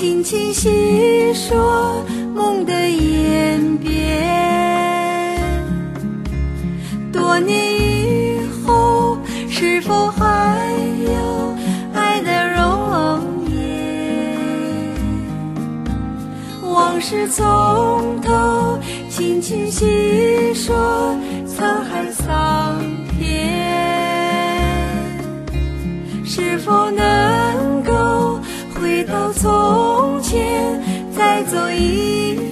轻轻细说梦的演变。多年以后，是否还有爱的容颜？往事从头轻轻细说，沧海桑田。是否能够回到从前，再走一